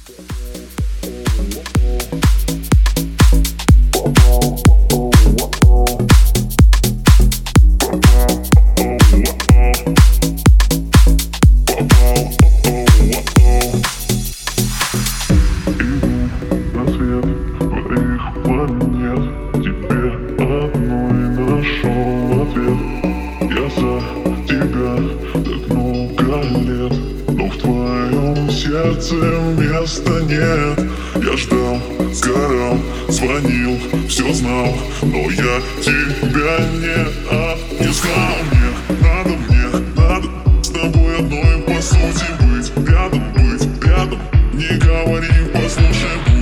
Сердце места нет. Я ждал, сгорал, звонил, все знал, но я тебя не искал. Мне надо с тобой одной по сути быть. Рядом, не говори, послушай.